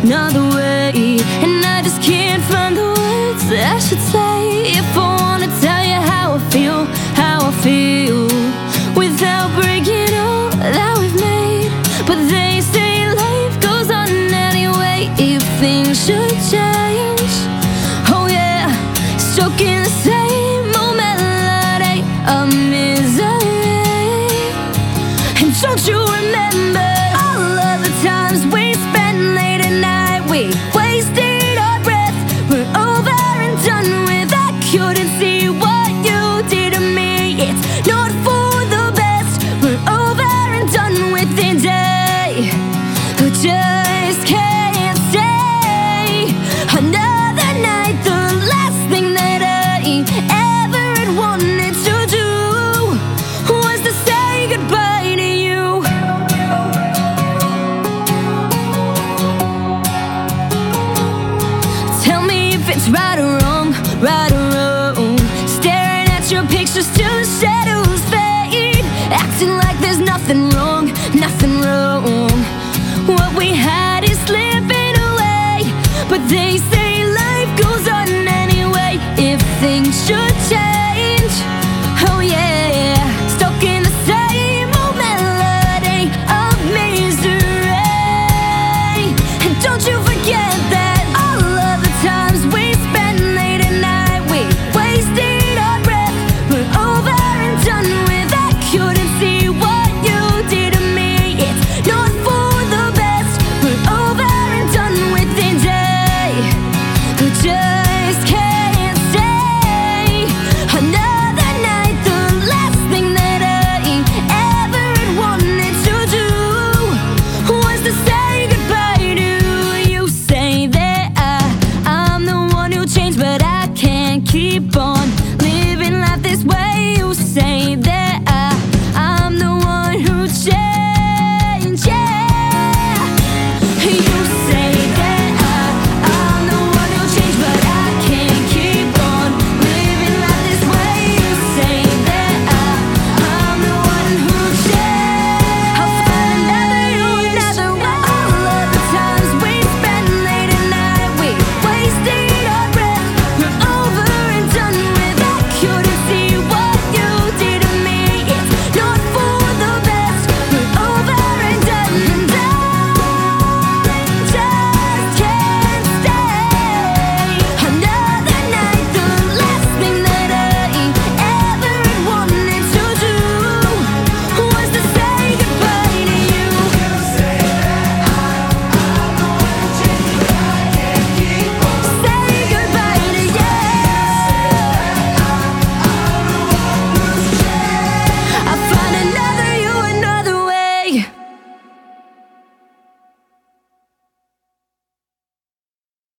another way, and I just can't find the words I should say. If I wanna tell you how I feel, without breaking all that we've made. But they say life goes on anyway. If things should change, oh yeah, stuck in the same old melody of misery. And don't you remember all of the times we spent late at night? We wasted our breath, we're over and done with. I couldn't see what you did to me. It's not for the best, we're over and done with today. I just can't stay another night. The last thing that I ever had wanted to do was to say goodbye to you. Tell me if it's right or wrong, right or wrong. Staring at your pictures till the shadows fade, acting like there's nothing wrong, nothing wrong. What we had is slipping away, but they say